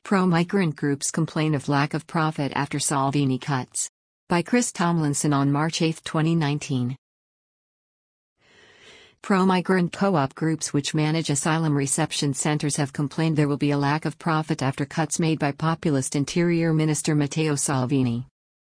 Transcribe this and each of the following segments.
Pro-migrant groups complain of lack of profit after Salvini cuts. By Chris Tomlinson on March 8, 2019. Pro-migrant co-op groups which manage asylum reception centers have complained there will be a lack of profit after cuts made by populist Interior Minister Matteo Salvini.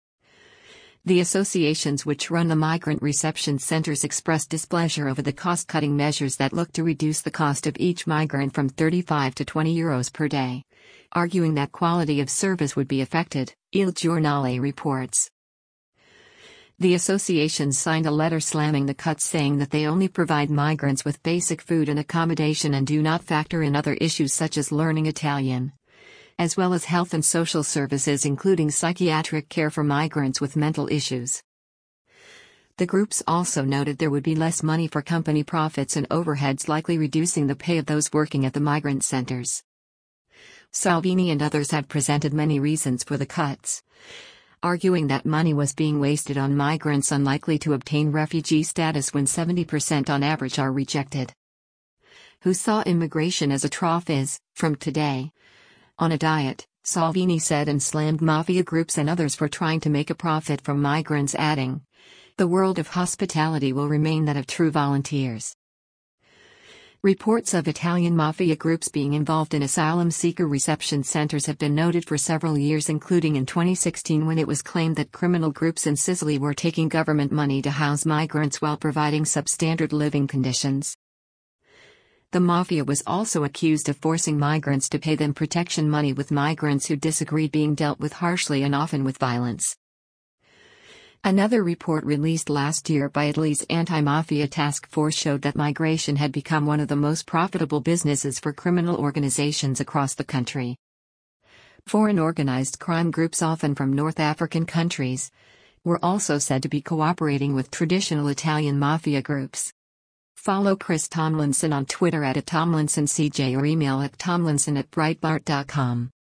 The associations which run the migrant reception centers expressed displeasure over the cost-cutting measures that look to reduce the cost of each migrant from €35 to €20 per day, arguing that quality of service would be affected, Il Giornale reports. The associations signed a letter slamming the cuts, saying that they only provide migrants with basic food and accommodation and do not factor in other issues such as learning Italian, as well as health and social services including psychiatric care for migrants with mental issues. The groups also noted there would be less money for company profits and overheads, likely reducing the pay of those working at the migrant centers. Salvini and others have presented many reasons for the cuts, arguing that money was being wasted on migrants unlikely to obtain refugee status when 70% on average are rejected. Who saw immigration as a trough is, from Today, on a diet, Salvini said, and slammed mafia groups and others for trying to make a profit from migrants, adding, "The world of hospitality will remain that of true volunteers." Reports of Italian mafia groups being involved in asylum seeker reception centers have been noted for several years, including in 2016 when it was claimed that criminal groups in Sicily were taking government money to house migrants while providing substandard living conditions. The mafia was also accused of forcing migrants to pay them protection money, with migrants who disagreed being dealt with harshly and often with violence. Another report released last year by Italy's anti-mafia task force showed that migration had become one of the most profitable businesses for criminal organizations across the country. Foreign organized crime groups, often from North African countries, were also said to be cooperating with traditional Italian mafia groups. Follow Chris Tomlinson on Twitter @TomlinsonCJ or email at tomlinson@breitbart.com.